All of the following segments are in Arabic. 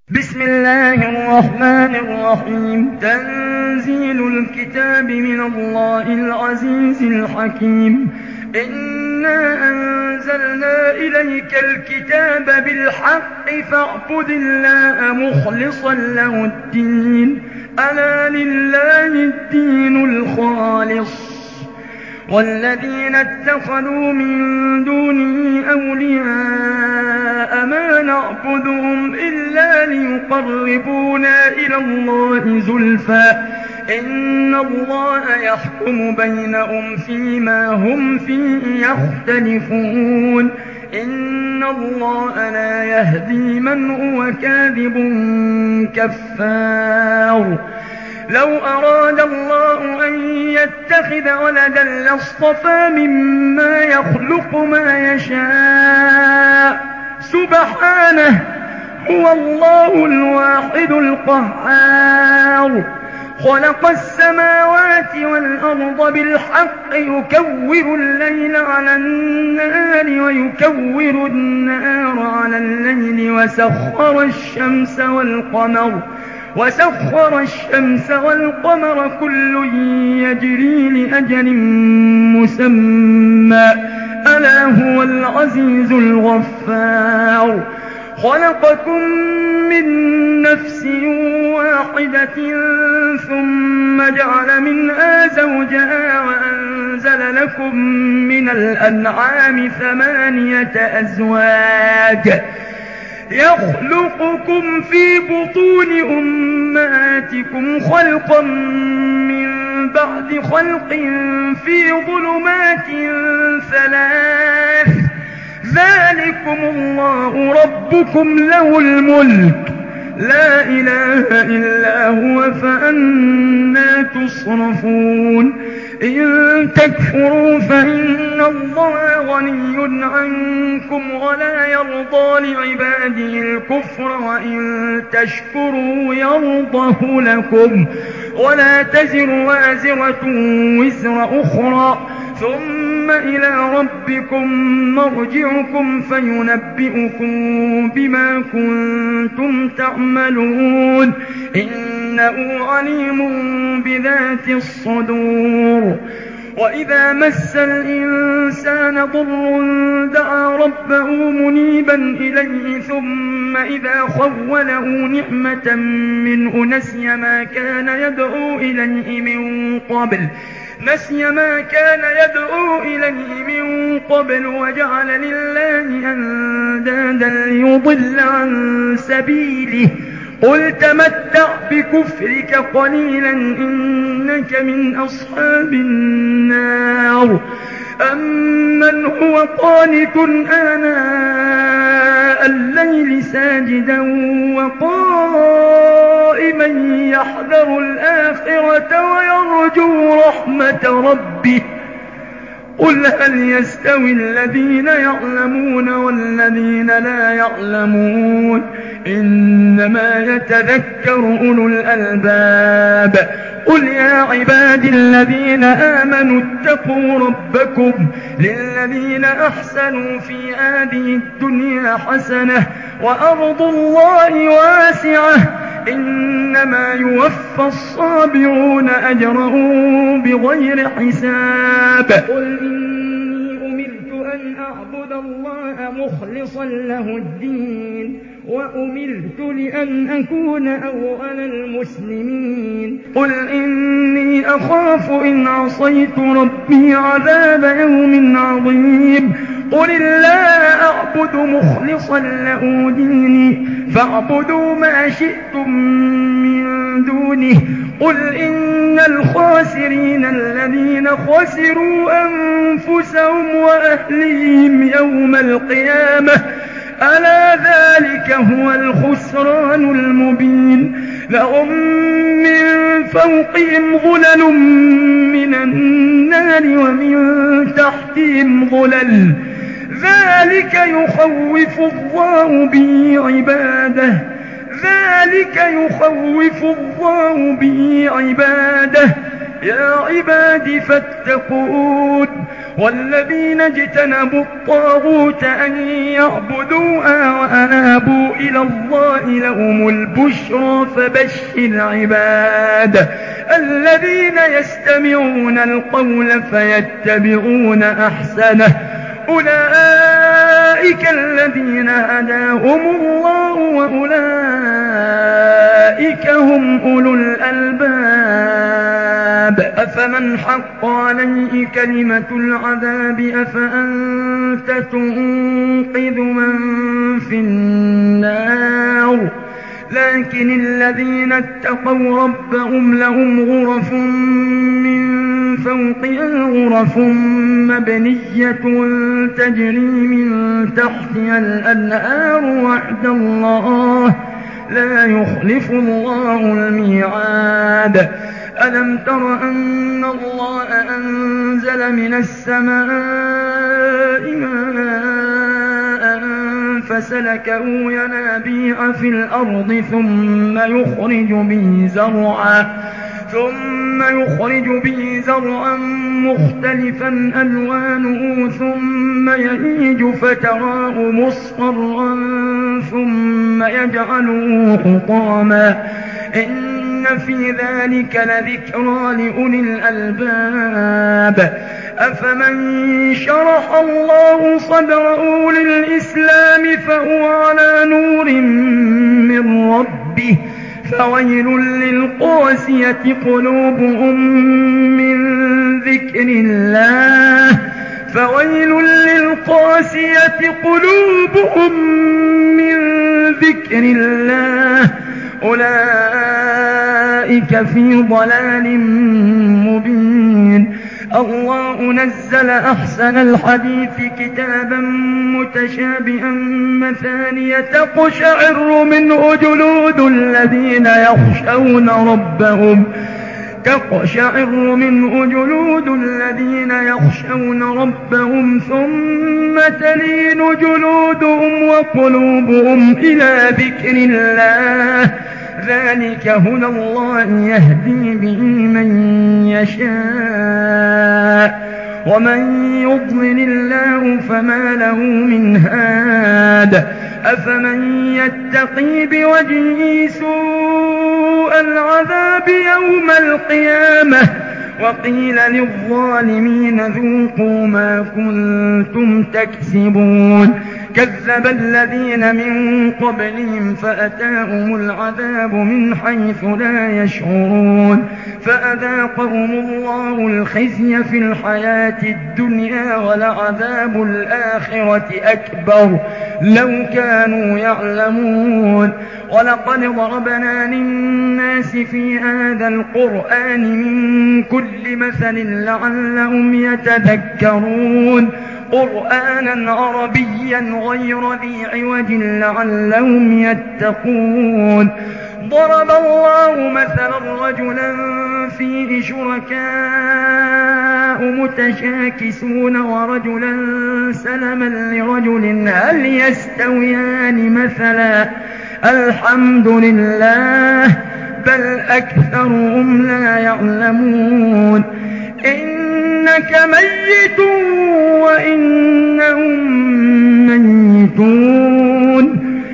بسم الله الرحمن الرحيم. تنزيل الكتاب من الله العزيز الحكيم. إنا أنزلنا إليك الكتاب بالحق فاعبد الله مخلصا له الدين. ألا لله الدين الخالص. والذين اتخذوا من دونه أولياء ما نعبدهم إلا ليقربونا إلى الله زلفى إن الله يحكم بينهم فيما هم فيه يختلفون. إن الله لا يهدي من هو كاذب كفار. لو أراد الله أن يتخذ ولدا لاصطفى مما يخلق ما يشاء سبحانه هو الله الواحد القهار. خلق السماوات والأرض بالحق يكور الليل على النهار ويكور النهار على الليل وسخر الشمس والقمر كل يجري لأجل مسمى ألا هو العزيز الغفار. خلقكم من نفس واحدة ثم جعل منها زوجها وأنزل لكم من الأنعام 8 أزواج يخلقكم في بطون أمهاتكم خلقا من بعد خلق في ظلمات 3 ذلكم الله ربكم له الملك لا إله إلا هو فأنى تصرفون. إن تكفروا فإن الله غني عنكم ولا يرضى لعباده الكفر وإن تشكروا يرضه لكم ولا تزر وازرة وزر أخرى ثم إلى ربكم مرجعكم فينبئكم بما كنتم تعملون إنه عليم بذات الصدور. وإذا مس الإنسان ضر دعا ربه منيبا إليه ثم إذا خوله نعمة منه نسي ما كان يدعو إليه من قبل وجعل لله أندادا ليضل عن سبيله قل تمتع بكفرك قليلا إنك من أصحاب النار. أمن هو قانت آناء الليل ساجدا وقائما يحذر الآخرة ويرجو رحمة ربه قل هل يستوي الذين يعلمون والذين لا يعلمون إنما يتذكر أولو الألباب. قل يا عبادي الذين آمنوا اتقوا ربكم للذين أحسنوا في هذه الدنيا حسنة وأرض الله واسعة إنما يوفى الصابرون أجرهم بغير حساب. قل إني أمرت أن أعبد الله مخلصا له الدين وأمرت لأن أكون أول المسلمين. قل إني أخاف إن عصيت ربي عذاب يوم عظيم. قل الله أعبد مخلصا له ديني فاعبدوا ما شئتم من دونه. قل إن الخاسرين الذين خسروا أنفسهم وأهليهم يوم القيامة ألا ذلك هو الخسران المبين. لهم من فوقهم ظلل من النار ومن تحتهم ظلل ذلك يخوف الله به عباده يا عباد فاتقون والذين اجتنبوا الطاغوت أن يعبدوها وأنابوا إلى الله لهم البشرى فبشر عباد الذين يستمعون القول فيتبعون أحسنه أولئك الذين هداهم الله وأولئك هم أولو الألباب أفمن حق عليه كلمة العذاب أفأنت تنقذ من في النار لكن الذين اتقوا ربهم لهم غرف من فوقها غرف مبنية تجري من تحتها الأنهار وعد الله لا يخلف الله الميعاد ألم تر أن الله أنزل من السماء ماء فسلكه ينابيع في الأرض ثم يخرج به زرعا مختلفا ألوانه ثم يهيج فتراه مصفرا ثم يجعله حطاما إن في ذلك لذكرى لأولي الألباب أفمن شرح الله صدره للإسلام فهو على نور من ربه فويل للقاسية قلوبهم من ذكر الله أولئك في ضلال مبين الله نزل أحسن الحديث كتابا متشابها مثانية تقشعر منه جلود الذين يخشون ربهم ثم تلين جلودهم وقلوبهم إلى ذكر الله ذلك هدى الله يهدي به من يشاء ومن يضلل الله فما له من هاد أفمن يتقي بوجهه سوء العذاب يوم القيامة وقيل للظالمين ذوقوا ما كنتم تكسبون كذب الذين من قبلهم فأتاهم العذاب من حيث لا يشعرون فأذاقهم الله الخزي في الحياة الدنيا ولعذاب الآخرة أكبر لو كانوا يعلمون ولقد ضربنا للناس في هذا القرآن من كل مثل لعلهم يتذكرون قرآنا عربيا غير ذي عوج لعلهم يتقون ضرب الله مثلا رجلا فيه شركاء متشاكسون ورجلا سلما لرجل هل يستويان مثلا الحمد لله بل أكثرهم لا يعلمون إنك ميت وإنهم ميتون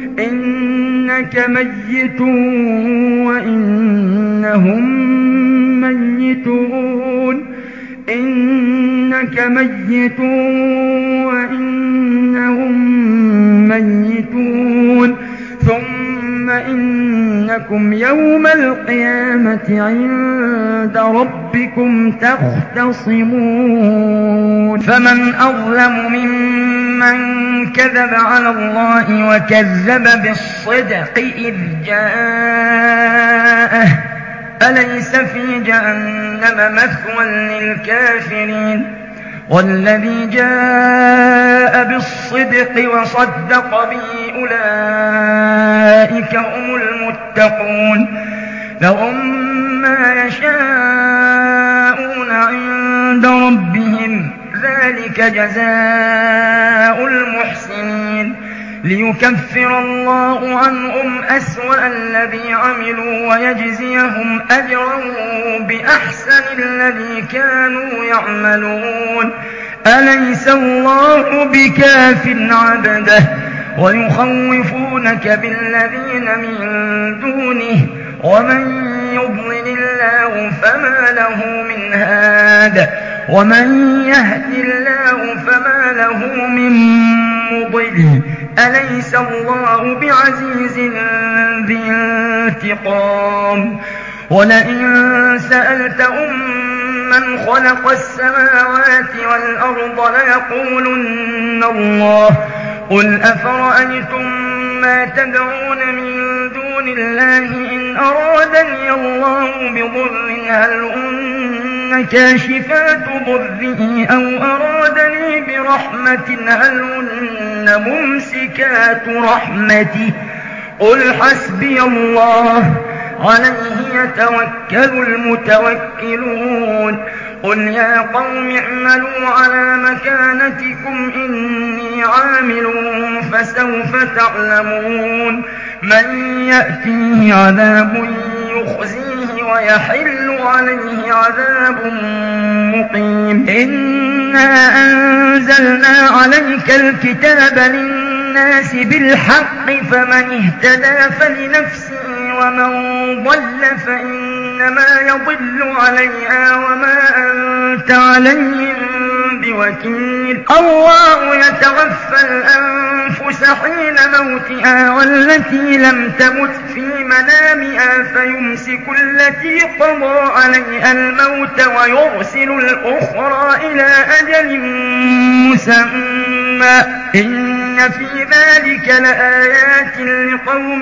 ثم إنكم يوم القيامة عند ربكم تختصمون فمن أظلم ممن كذب على الله وكذب بالصدق إذ جاءه أليس في جهنم مثوى للكافرين والذي جاء بالصدق وصدق به أولئك هم المتقون لهم ما يشاءون عند ربهم ذلك جزاء المحسنين ليكفر الله عنهم أسوأ الذي عملوا ويجزيهم أجرا بأحسن الذي كانوا يعملون أليس الله بكاف عبده ويخوفونك بالذين من دونه ومن يضلل الله فما له من هاد ومن يهد الله فما له من مضل أليس الله بعزيز ذي انتقام ولئن سألتهم من خلق السماوات والأرض ليقولن الله قل أفرأيتم ما تدعون من دون الله إن أرادني الله بضر هل هن كاشفات ضره أو أرادني برحمة هل هن ممسكات رحمته قل حسبي الله عليه يتوكل المتوكلون قل يا قوم اعملوا على مكانتكم إني عامل فسوف تعلمون من يأتيه عذاب يخزيه ويحل عليه عذاب مقيم إنا أنزلنا عليك الكتاب للناس بالحق فمن اهتدى فلنفسه ومن ضل فإنما يضل عليها وما أنت عليهم بوكيل الله يتوفى الأنفس حين موتها والتي لم تمت في منامها فيمسك التي قضى عليها الموت ويرسل الأخرى إلى أجل مسمى إن في ذلك لآيات لقوم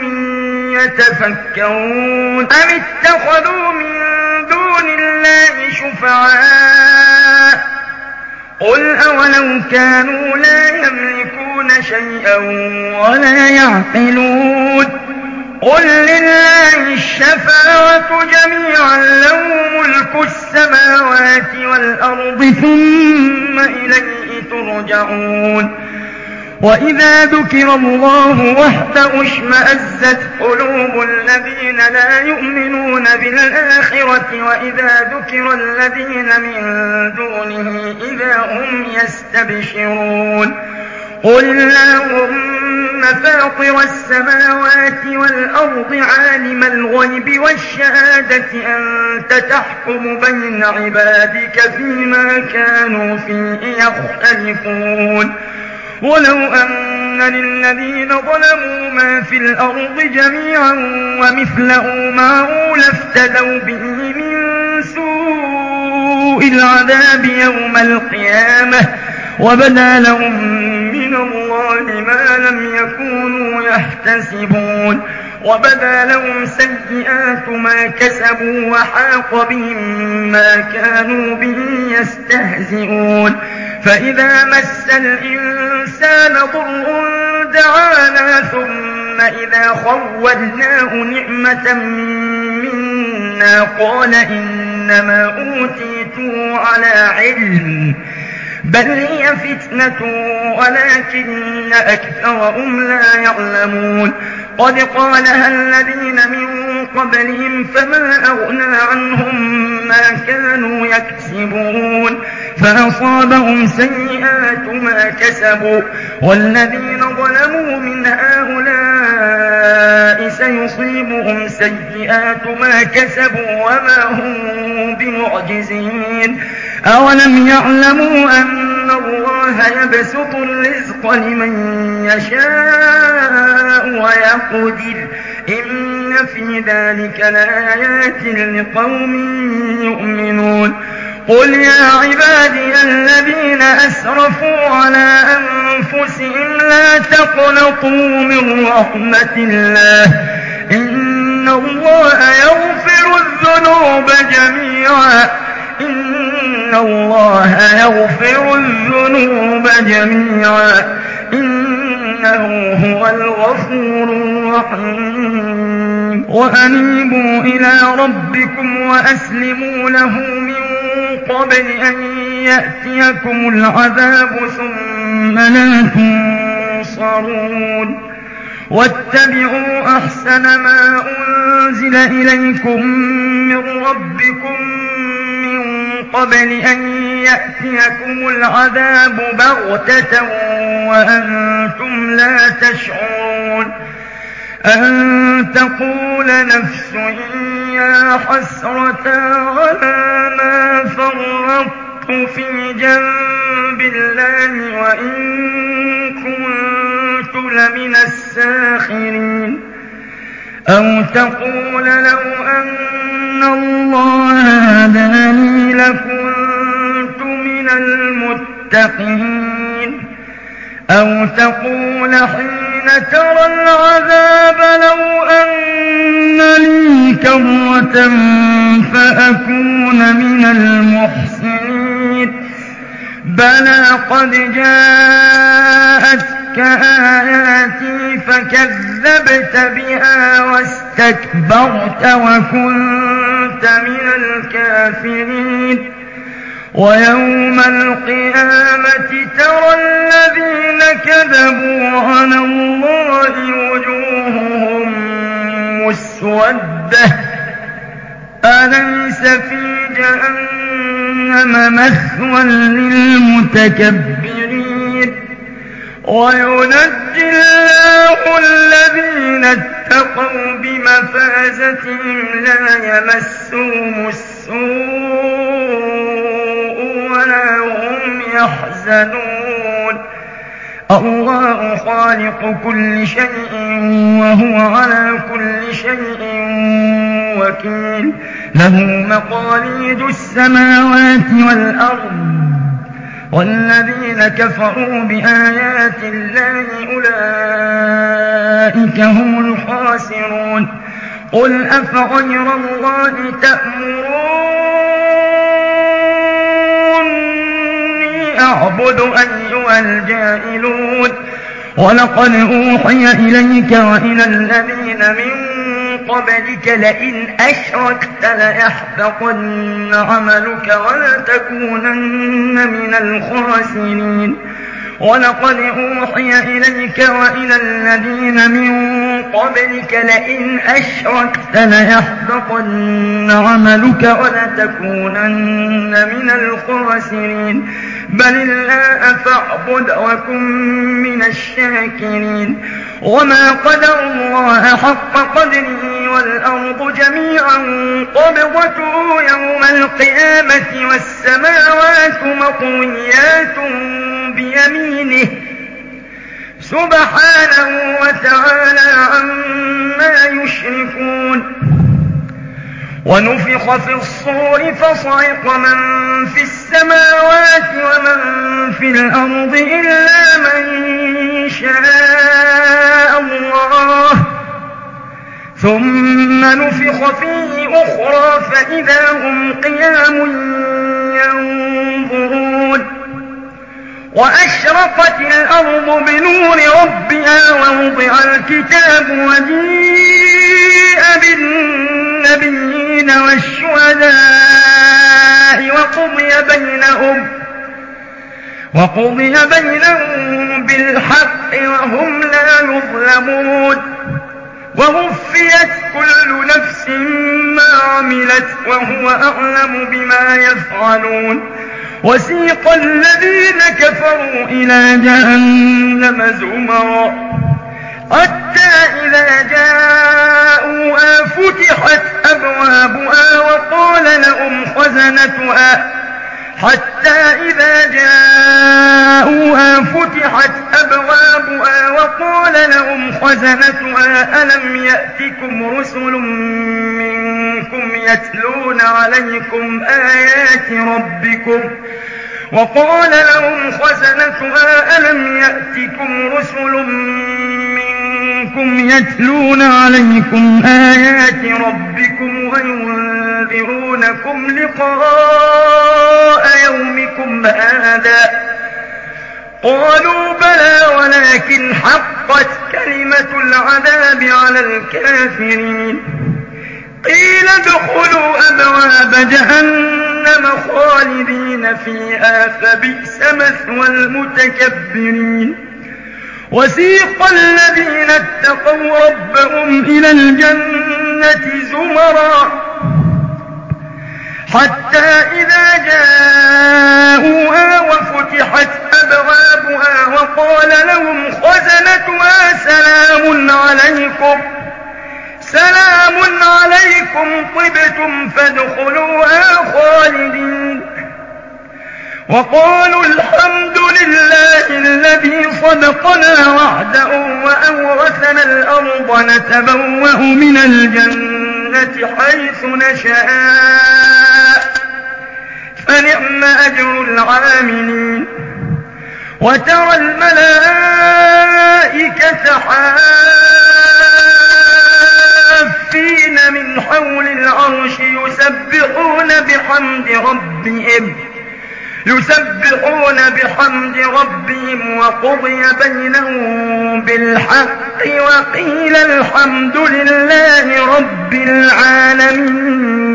يتفكرون أم اتخذوا من دون الله شفعاء قل أولو كانوا لا يملكون شيئا ولا يعقلون قل لله الشفاعة جميعا له ملك السماوات والأرض ثم إليه ترجعون وإذا ذكر الله وحده اشمأزت قلوب الذين لا يؤمنون بالآخرة وإذا ذكر الذين من دونه إذا هم يستبشرون قل اللهم فاطر السماوات والأرض عالم الغيب والشهادة أنت تحكم بين عبادك فيما كانوا فيه يختلفون ولو أن للذين ظلموا ما في الأرض جميعا ومثله معه لافتدوا به من سوء العذاب يوم القيامة وبدا لهم من الله ما لم يكونوا يحتسبون وبدا لهم سيئات ما كسبوا وحاق بهم ما كانوا به يستهزئون فإذا مس الإنسان ضر دعانا ثم إذا خولناه نعمة منا قال إنما أوتيته على علم بل هي فتنة ولكن أكثرهم لا يعلمون قد قالها الذين من قبلهم فما أغنى عنهم ما كانوا يكسبون فأصابهم سيئات ما كسبوا والذين ظلموا من هؤلاء سيصيبهم سيئات ما كسبوا وما هم بمعجزين أولم يعلموا أن الله يبسط الرزق لمن يشاء ويقدر إن في ذلك لآيات لقوم يؤمنون قل يا عبادي الذين أسرفوا على أنفسهم لا تقنطوا من رحمة الله إن الله يغفر الذنوب جميعا إنه هو الغفور الرحيم وأنيبوا إلى ربكم وأسلموا له من قبل أن يأتيكم العذاب ثم لا تنصرون واتبعوا أحسن ما أنزل إليكم من ربكم من قبل أن يأتيكم العذاب بغتة وأنتم لا تشعرون أن تقول نفس يا حسرة على ما فرطت في جنب الله وإن كنت لمن الساخرين أو تقول لو أن الله هداني لكنت من المتقين أو تقول حين ترى العذاب لو أن لي كرة فأكون من المحسنين بلى قد جاءتك آياتي فكذبت بها واستكبرت وكنت من الكافرين ويوم القيامة ترى الذين كذبوا على الله وجوههم مسودة أليس في جهنم مثوى للمتكبرين وينجي الله الذين اتقوا بمفازتهم لا يمسهم السوء ولا هم يحزنون الله خالق كل شيء وهو على كل شيء وكيل له مقاليد السماوات والأرض والذين كفروا بآيات الله أولئك هم الخاسرون قل أفغير الله تأمروني أعبد أيها الجاهلون ولقد أوحي إليك وإلى الذين من قبلك لئن أشركت ليحبطن عملك ولتكونن من الخاسرين ولقد أوحي إليك وإلى الذين من قبلك لئن أشركت ليحبطن عملك ولتكونن من الخاسرين بل الله فاعبد وكن من الشاكرين وما قدر الله حق قدره والأرض جميعا قبضته يوم القيامة والسماوات مطويات بيمينه سبحانه وتعالى عما يشركون ونفخ في الصور فصعق من في السماوات ومن في الأرض إلا من شاء الله ثم نفخ فيه أخرى فإذا هم قيام ينظرون وأشرقت الأرض بنور ربها ووضع الكتاب وجيء بالنبيين والشهداء وقضي بينهم بالحق وهم لا يظلمون ووفيت كل نفس ما عملت وهو أعلم بما يفعلون وسيق الذين كفروا إلى جهنم زمرا حتى إذا جاءوها فتحت أبوابها وقال لهم خزنتها ألم يأتكم رسل منكم يتلون عليكم آيات ربكم وقال لهم خزنتها ألم يأتكم رسل منكم يتلون عليكم آيات ربكم وينذرونكم لقاء يومكم هذا قالوا بلى ولكن حقت كلمة العذاب على الكافرين قيل ادخلوا أبواب جهنم خالدين فيها فبئس مثوى المتكبرين وسيق الذين اتقوا ربهم إلى الجنة زمرا حتى إذا جاءوها وفتحت أبوابها وقال لهم خزنتها سلام عليكم طبتم فادخلوها خالدين. وقالوا الحمد لله الذي صدقنا وعده وأورثنا الأرض نتبوأ من الجنة حيث نشاء فنعم أجر العاملين. وترى الملائكة حافين من حول العرش يسبحون بحمد ربهم وقضي بينهم بالحق وقيل الحمد لله رب العالمين.